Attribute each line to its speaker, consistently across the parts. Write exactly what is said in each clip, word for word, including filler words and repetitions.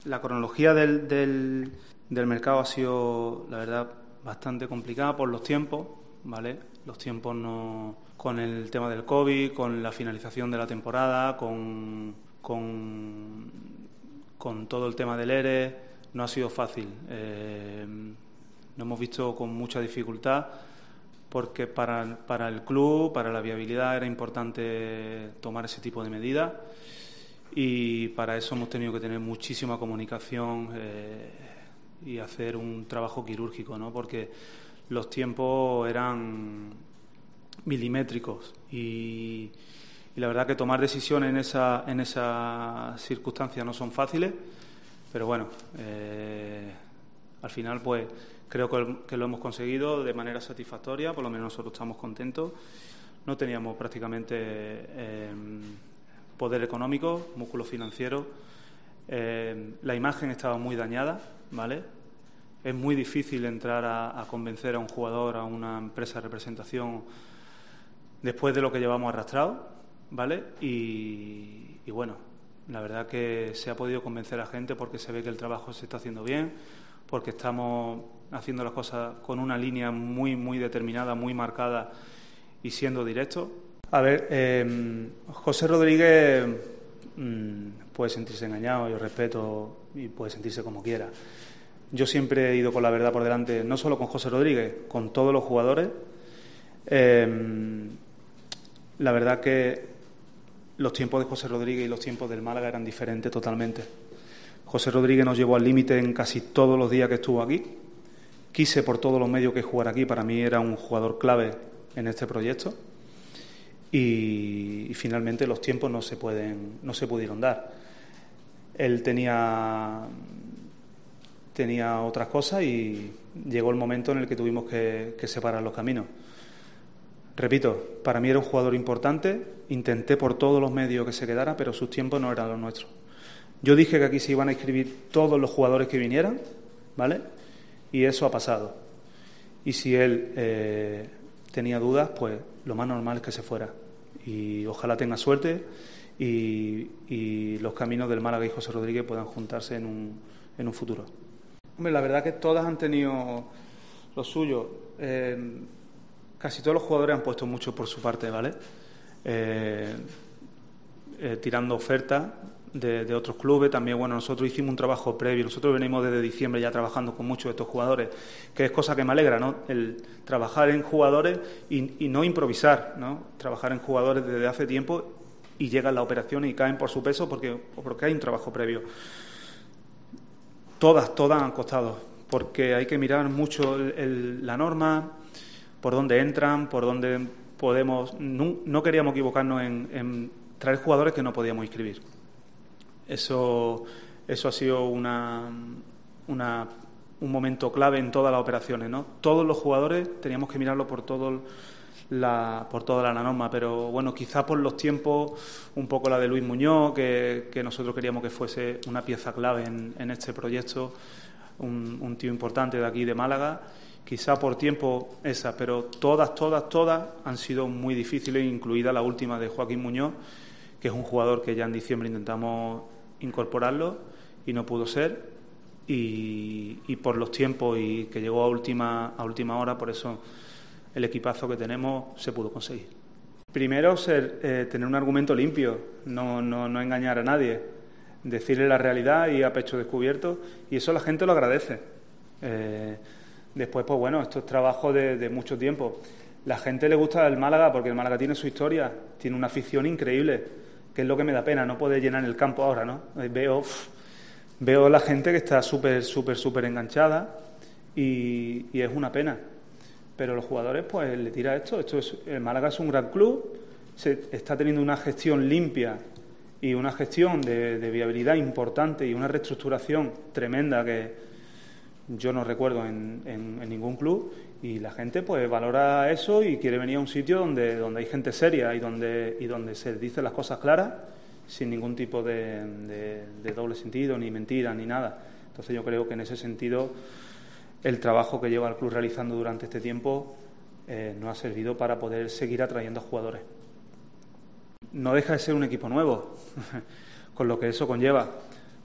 Speaker 1: la cronología del, del, del mercado ha sido, la verdad, bastante complicada por los tiempos, ¿vale? Los tiempos no, con el tema del COVID, con la finalización de la temporada, con, con, con todo el tema del E R E, no ha sido fácil. Eh, lo hemos visto con mucha dificultad porque para, para el club, para la viabilidad, era importante tomar ese tipo de medidas y para eso hemos tenido que tener muchísima comunicación eh, y hacer un trabajo quirúrgico, ¿no? Porque los tiempos eran milimétricos y, y la verdad que tomar decisiones en esa en esas circunstancias no son fáciles, pero bueno, eh, al final pues creo que, que lo hemos conseguido de manera satisfactoria, por lo menos nosotros estamos contentos. No teníamos prácticamente eh, poder económico, músculo financiero, eh, la imagen estaba muy dañada, ¿vale? Es muy difícil entrar a, a convencer a un jugador, a una empresa de representación, después de lo que llevamos arrastrado, ¿vale? Y, y bueno, la verdad que se ha podido convencer a la gente porque se ve que el trabajo se está haciendo bien, porque estamos haciendo las cosas con una línea muy, muy determinada, muy marcada y siendo directos. A ver, eh, José Rodríguez mmm, puede sentirse engañado, yo respeto y puede sentirse como quiera. Yo siempre he ido con la verdad por delante, no solo con José Rodríguez, con todos los jugadores. Eh, la verdad que los tiempos de José Rodríguez y los tiempos del Málaga eran diferentes totalmente. José Rodríguez nos llevó al límite en casi todos los días que estuvo aquí. Quise por todos los medios que jugara aquí, para mí era un jugador clave en este proyecto. Y, y finalmente los tiempos no se pueden, no se pudieron dar. Él tenía, tenía otras cosas y llegó el momento en el que tuvimos que, que separar los caminos. Repito, para mí era un jugador importante, intenté por todos los medios que se quedara, pero sus tiempos no eran los nuestros. Yo dije que aquí se iban a inscribir todos los jugadores que vinieran, ¿vale? Y eso ha pasado. Y si él eh, tenía dudas, pues lo más normal es que se fuera. Y ojalá tenga suerte y, y los caminos del Málaga y José Rodríguez puedan juntarse en un, en un futuro. Hombre, la verdad que todas han tenido lo suyo. Eh, casi todos los jugadores han puesto mucho por su parte, ¿vale? Eh, eh, tirando ofertas de, de otros clubes. También, bueno, nosotros hicimos un trabajo previo. Nosotros venimos desde diciembre ya trabajando con muchos de estos jugadores, que es cosa que me alegra, ¿no? El trabajar en jugadores y, y no improvisar, ¿no? Trabajar en jugadores desde hace tiempo y llegan las operaciones y caen por su peso porque, porque hay un trabajo previo. Todas, todas han costado, porque hay que mirar mucho el, el, la norma, por dónde entran, por dónde podemos... No, no queríamos equivocarnos en, en traer jugadores que no podíamos inscribir. Eso, eso ha sido una, una, un momento clave en todas las operaciones, ¿no? Todos los jugadores teníamos que mirarlo por todo la, por toda la norma, pero bueno, quizás por los tiempos, un poco la de Luis Muñoz, que, que nosotros queríamos que fuese una pieza clave en, en este proyecto, un, un tío importante de aquí de Málaga. Quizá por tiempo esa, pero todas, todas, todas han sido muy difíciles, incluida la última de Joaquín Muñoz, que es un jugador que ya en diciembre intentamos incorporarlo y no pudo ser, y, y por los tiempos y que llegó a última, a última hora, por eso el equipazo que tenemos se pudo conseguir. Primero, ser, eh, tener un argumento limpio, no, no, no engañar a nadie, decirle la realidad y a pecho descubierto, y eso la gente lo agradece. Eh, Después, pues bueno, esto es trabajo de, de mucho tiempo. La gente le gusta el Málaga porque el Málaga tiene su historia, tiene una afición increíble, que es lo que me da pena, no poder llenar el campo ahora, ¿no? Veo, uff, veo la gente que está súper, súper, súper enganchada y, y es una pena. Pero los jugadores, pues, le tira esto. Esto es, el Málaga es un gran club, se está teniendo una gestión limpia y una gestión de, de viabilidad importante y una reestructuración tremenda que yo no recuerdo en, en, en ningún club, y la gente pues valora eso y quiere venir a un sitio donde, donde hay gente seria y donde, y donde se dicen las cosas claras sin ningún tipo de, de, de doble sentido, ni mentira, ni nada. Entonces yo creo que en ese sentido el trabajo que lleva el club realizando durante este tiempo eh, nos ha servido para poder seguir atrayendo a jugadores. No deja de ser un equipo nuevo, con lo que eso conlleva.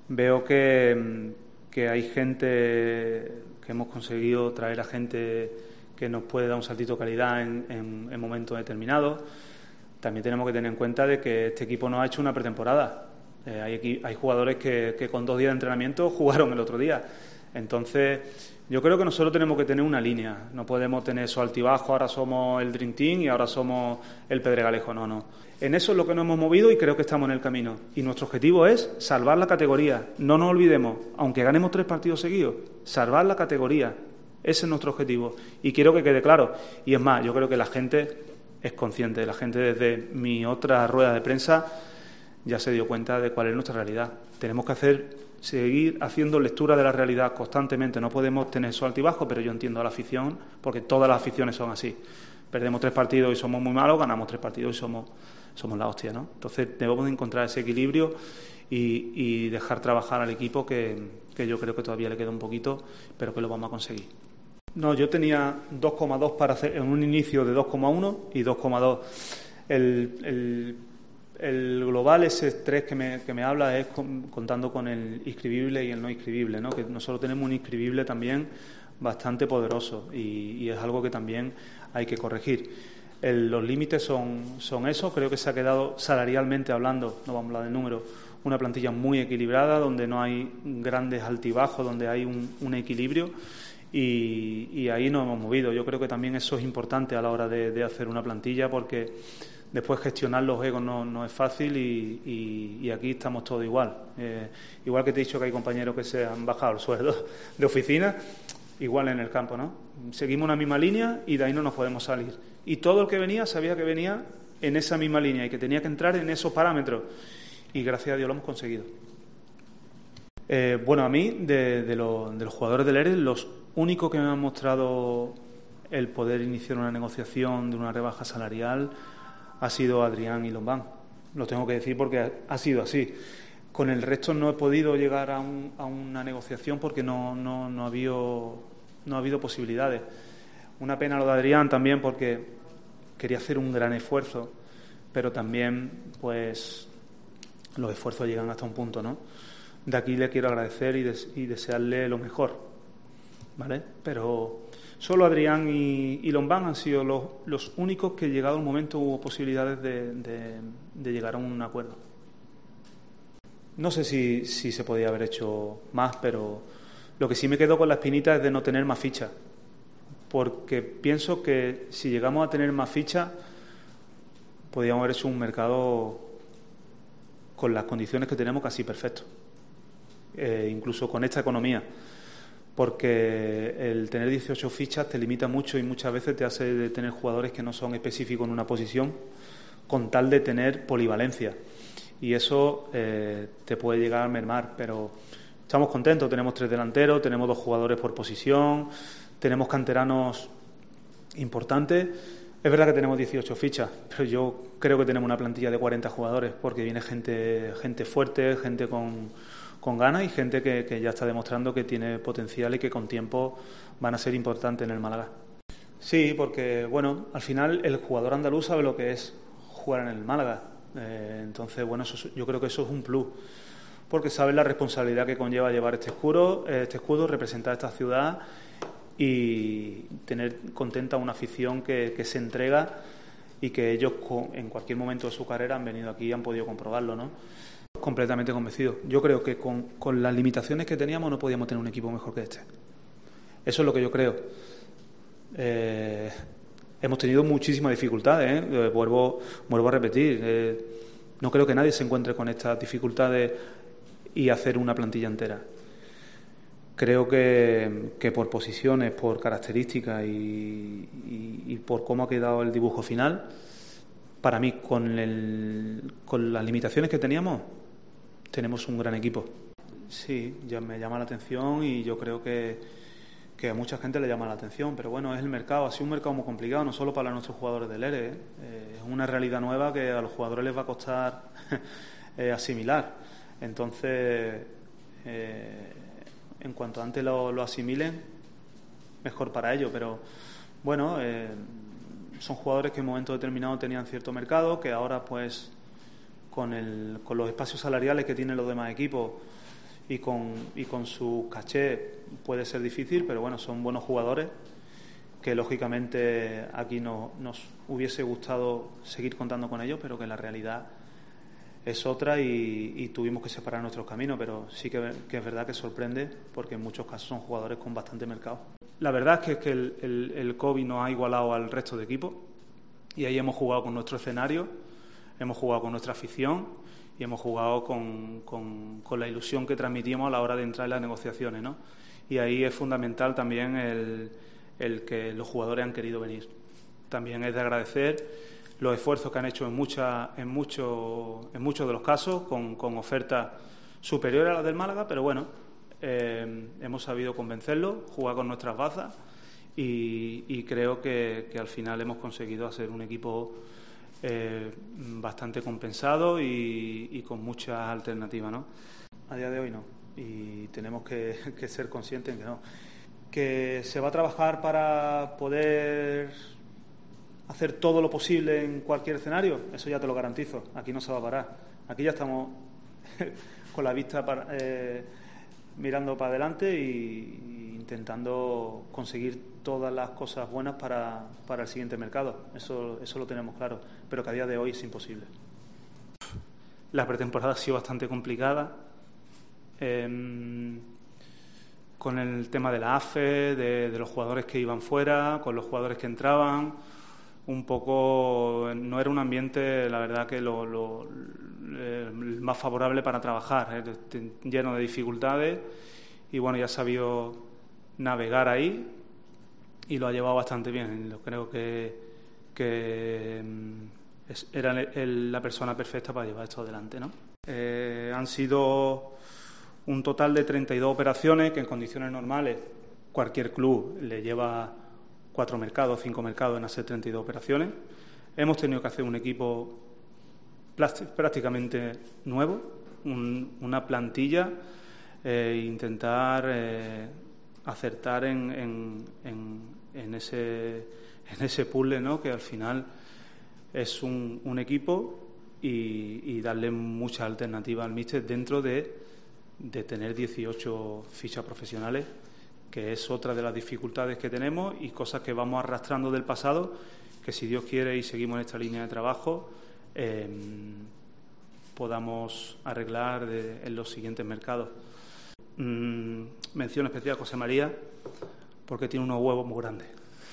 Speaker 1: Veo que, que hay gente, que hemos conseguido traer a gente que nos puede dar un saltito de calidad en, en, en momentos determinados. También tenemos que tener en cuenta de que este equipo no ha hecho una pretemporada. Eh, hay, hay jugadores que, que con dos días de entrenamiento jugaron el otro día. Entonces, yo creo que nosotros tenemos que tener una línea. No podemos tener esos altibajos, ahora somos el Dream Team y ahora somos el Pedregalejo. No, no. En eso es lo que nos hemos movido y creo que estamos en el camino. Y nuestro objetivo es salvar la categoría. No nos olvidemos, aunque ganemos tres partidos seguidos, salvar la categoría. Ese es nuestro objetivo. Y quiero que quede claro. Y es más, yo creo que la gente es consciente. La gente desde mi otra rueda de prensa ya se dio cuenta de cuál es nuestra realidad. Tenemos que hacer... seguir haciendo lectura de la realidad constantemente. No podemos tener esos altibajos, pero yo entiendo a la afición, porque todas las aficiones son así. Perdemos tres partidos y somos muy malos, ganamos tres partidos y somos, somos la hostia, ¿no? Entonces debemos de encontrar ese equilibrio y, y dejar trabajar al equipo, que, que yo creo que todavía le queda un poquito, pero que lo vamos a conseguir. No, yo tenía dos coma dos para hacer en un inicio de dos coma uno y dos coma dos. El... el El global, ese tres que me, que me habla, es con, contando con el inscribible y el no inscribible, ¿no? Que nosotros tenemos un inscribible también bastante poderoso y, y es algo que también hay que corregir. El, los límites son, son esos. Creo que se ha quedado, salarialmente hablando, no vamos a hablar de números, una plantilla muy equilibrada, donde no hay grandes altibajos, donde hay un, un equilibrio y, y ahí nos hemos movido. Yo creo que también eso es importante a la hora de, de hacer una plantilla, porque después gestionar los egos no, no es fácil y, y, y aquí estamos todos igual. Eh, igual que te he dicho que hay compañeros que se han bajado el sueldo de oficina, igual en el campo, ¿no? Seguimos una misma línea y de ahí no nos podemos salir. Y todo el que venía sabía que venía en esa misma línea y que tenía que entrar en esos parámetros. Y gracias a Dios lo hemos conseguido. Eh, bueno, a mí, de, de, lo, de los jugadores del E R E, los únicos que me han mostrado el poder iniciar una negociación de una rebaja salarial ha sido Adrián y Lombán. Lo tengo que decir porque ha sido así. Con el resto no he podido llegar a, un, a una negociación porque no, no, no, ha habido, no ha habido posibilidades. Una pena lo de Adrián también, porque quería hacer un gran esfuerzo, pero también pues los esfuerzos llegan hasta un punto, ¿no? De aquí le quiero agradecer y, des, y desearle lo mejor, ¿vale? Pero solo Adrián y, y Lombán han sido los, los únicos que, llegado el momento, hubo posibilidades de, de, de llegar a un acuerdo. No sé si, si se podía haber hecho más, pero lo que sí me quedo con la espinita es de no tener más fichas, porque pienso que si llegamos a tener más fichas podríamos haber hecho un mercado con las condiciones que tenemos casi perfecto, eh, incluso con esta economía. Porque el tener dieciocho fichas te limita mucho y muchas veces te hace tener jugadores que no son específicos en una posición, con tal de tener polivalencia. Y eso eh, te puede llegar a mermar, pero estamos contentos. Tenemos tres delanteros, tenemos dos jugadores por posición, tenemos canteranos importantes. Es verdad que tenemos dieciocho fichas, pero yo creo que tenemos una plantilla de cuarenta jugadores, porque viene gente, gente fuerte, gente con... con ganas y gente que, que ya está demostrando que tiene potencial y que con tiempo van a ser importantes en el Málaga. Sí, porque, bueno, al final el jugador andaluz sabe lo que es jugar en el Málaga. Eh, entonces, bueno, eso, yo creo que eso es un plus, porque sabe la responsabilidad que conlleva llevar este escudo, este escudo, representar esta ciudad y tener contenta una afición que, que se entrega y que ellos en cualquier momento de su carrera han venido aquí y han podido comprobarlo, ¿no? Completamente convencido. Yo creo que con, con las limitaciones que teníamos no podíamos tener un equipo mejor que este. Eso es lo que yo creo. Eh, hemos tenido muchísimas dificultades, ¿eh? Vuelvo, vuelvo a repetir. Eh, no creo que nadie se encuentre con estas dificultades y hacer una plantilla entera. Creo que, que por posiciones, por características y, y, y por cómo ha quedado el dibujo final, para mí, con, el, con las limitaciones que teníamos, tenemos un gran equipo. Sí, ya me llama la atención y yo creo que, que a mucha gente le llama la atención, pero bueno, es el mercado, ha sido un mercado muy complicado, no solo para nuestros jugadores del E R E, ¿eh? Eh, es una realidad nueva que a los jugadores les va a costar eh, asimilar. Entonces, eh, en cuanto antes lo, lo asimilen, mejor para ellos, pero bueno, eh, son jugadores que en momentos determinados tenían cierto mercado, que ahora pues con, el, con los espacios salariales que tienen los demás equipos y con, y con su caché puede ser difícil, pero bueno, son buenos jugadores que lógicamente aquí no, nos hubiese gustado seguir contando con ellos, pero que la realidad es otra y, y tuvimos que separar nuestros caminos, pero sí que, que es verdad que sorprende porque en muchos casos son jugadores con bastante mercado. La verdad es que, es que el, el, el COVID nos ha igualado al resto de equipos y ahí hemos jugado con nuestro escenario, hemos jugado con nuestra afición y hemos jugado con, con, con la ilusión que transmitimos a la hora de entrar en las negociaciones, ¿no? Y ahí es fundamental también el, el que los jugadores han querido venir. También es de agradecer los esfuerzos que han hecho en, mucha, en, mucho, en muchos de los casos, con, con ofertas superiores a las del Málaga, pero bueno, eh, hemos sabido convencerlos, jugar con nuestras bazas y, y creo que, que al final hemos conseguido hacer un equipo eh, bastante compensado y, y con muchas alternativas, ¿no? A día de hoy no, y tenemos que, que ser conscientes en que no. Que se va a trabajar para poder hacer todo lo posible en cualquier escenario, eso ya te lo garantizo. Aquí no se va a parar. Aquí ya estamos con la vista para, eh, mirando para adelante y, y intentando conseguir todas las cosas buenas para, para el siguiente mercado. Eso, eso lo tenemos claro, pero que a día de hoy es imposible. La pretemporada ha sido bastante complicada. Eh, con el tema de la A F E, de, de los jugadores que iban fuera, con los jugadores que entraban, un poco no era un ambiente, la verdad, que lo, lo eh, más favorable para trabajar, eh, lleno de dificultades y bueno, ya ha sabido navegar ahí y lo ha llevado bastante bien. Yo creo que, que es, era el, la persona perfecta para llevar esto adelante, ¿no? Eh, han sido un total de treinta y dos operaciones que en condiciones normales cualquier club le lleva cuatro mercados, cinco mercados en hacer treinta y dos operaciones. Hemos tenido que hacer un equipo prácticamente nuevo, un, una plantilla, e intentar eh, acertar en, en, en, en, ese, en ese puzzle, ¿no? Que al final es un, un equipo y, y darle muchas alternativas al míster dentro de, de tener dieciocho fichas profesionales, que es otra de las dificultades que tenemos y cosas que vamos arrastrando del pasado, que si Dios quiere y seguimos en esta línea de trabajo, eh, podamos arreglar de, en los siguientes mercados. Mm, mención especial a José María, porque tiene unos huevos muy grandes.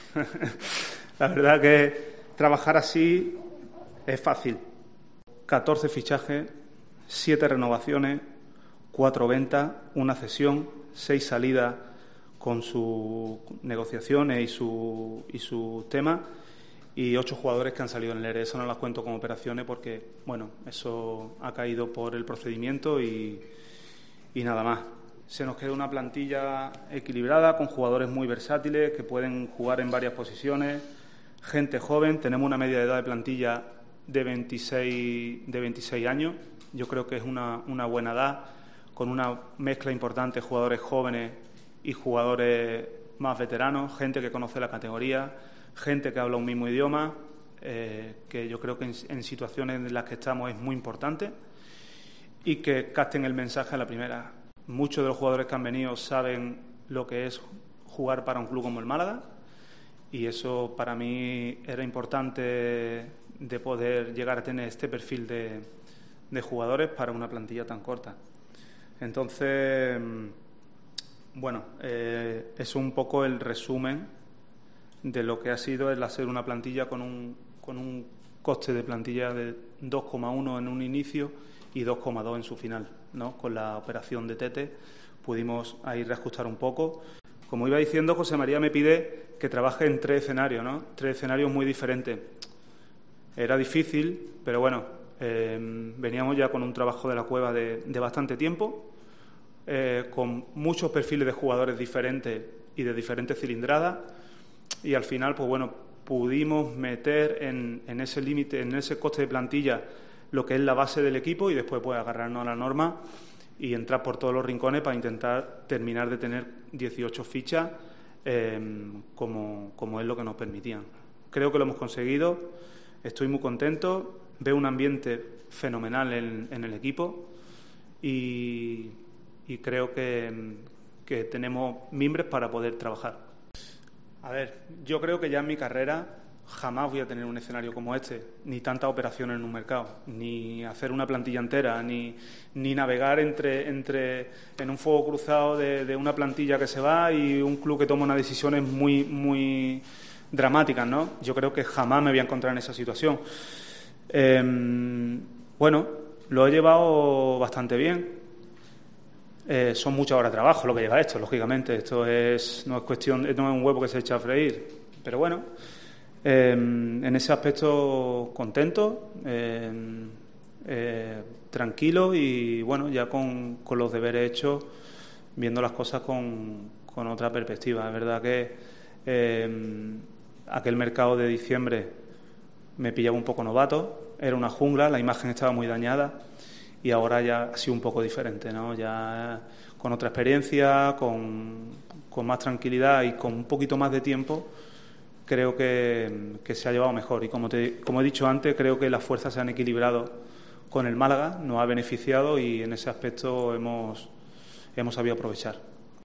Speaker 1: La verdad que trabajar así es fácil. catorce fichajes, siete renovaciones, cuatro ventas, una cesión, seis salidas con sus negociaciones y su y sus temas y ocho jugadores que han salido en el E R E. Eso no las cuento como operaciones porque, bueno, eso ha caído por el procedimiento y, y nada más. Se nos queda una plantilla equilibrada con jugadores muy versátiles que pueden jugar en varias posiciones, gente joven. Tenemos una media de edad de plantilla de veintiséis, de veintiséis años. Yo creo que es una, una buena edad, con una mezcla importante de jugadores jóvenes y jugadores más veteranos, gente que conoce la categoría, gente que habla un mismo idioma, eh, que yo creo que en, en situaciones en las que estamos es muy importante y que capten el mensaje a la primera. Muchos de los jugadores que han venido saben lo que es jugar para un club como el Málaga y eso para mí era importante de poder llegar a tener este perfil de, de jugadores para una plantilla tan corta. Entonces, bueno, eh, es un poco el resumen de lo que ha sido el hacer una plantilla con un, con un coste de plantilla de dos coma uno en un inicio y dos coma dos en su final, ¿no? Con la operación de Tete pudimos ahí reajustar un poco. Como iba diciendo, José María me pide que trabaje en tres escenarios, ¿no? Tres escenarios muy diferentes. Era difícil, pero bueno, eh, veníamos ya con un trabajo de la cueva de, de bastante tiempo, eh, con muchos perfiles de jugadores diferentes y de diferentes cilindradas, y al final, pues bueno, pudimos meter en, en ese límite, en ese coste de plantilla, lo que es la base del equipo y después pues agarrarnos a la norma y entrar por todos los rincones para intentar terminar de tener dieciocho fichas eh, como, como es lo que nos permitían. Creo que lo hemos conseguido, estoy muy contento, veo un ambiente fenomenal en, en el equipo y, y creo que, que tenemos mimbres para poder trabajar. A ver, yo creo que ya en mi carrera jamás voy a tener un escenario como este, ni tantas operaciones en un mercado, ni hacer una plantilla entera, ni, ni navegar entre, entre en un fuego cruzado de, de una plantilla que se va y un club que toma unas decisiones muy, muy dramáticas, ¿no? Yo creo que jamás me voy a encontrar en esa situación. Eh, bueno, lo he llevado bastante bien. Eh, son muchas horas de trabajo lo que lleva esto, lógicamente. Esto es no es cuestión, no es un huevo que se echa a freír. Pero bueno, eh, en ese aspecto contento, eh, eh, tranquilo y bueno, ya con, con los deberes hechos, viendo las cosas con, con otra perspectiva. Es verdad que eh, aquel mercado de diciembre me pillaba un poco novato, era una jungla, la imagen estaba muy dañada y ahora ya ha sido un poco diferente, ¿no? Ya con otra experiencia, con, con más tranquilidad y con un poquito más de tiempo, creo que, que se ha llevado mejor. Y como, te, como he dicho antes, creo que las fuerzas se han equilibrado con el Málaga, nos ha beneficiado y en ese aspecto hemos, hemos sabido aprovechar.